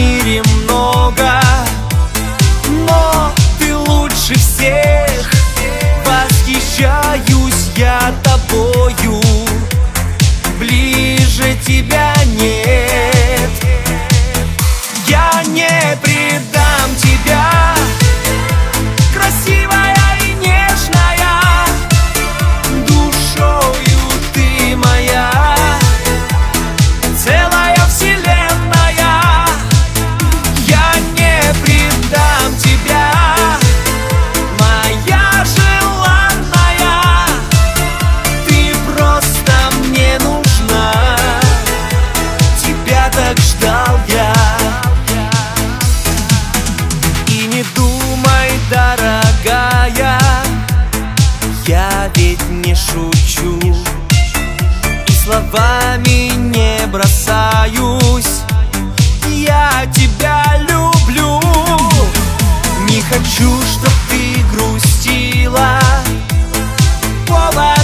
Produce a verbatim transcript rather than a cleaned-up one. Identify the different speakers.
Speaker 1: мире много, но ты лучше всех. Восхищаюсь я тобою, ближе тебя нет. Я не предам тебя, красивая и нежная, душою ты моя, целая вселенная. Я не предам тебя, моя желанная, ты просто мне нужна, тебя так ждал я. И не думай, дорогая, я ведь не шучу и словами не бросаюсь. Я тебя люблю, не хочу, чтоб ты грустила. Повод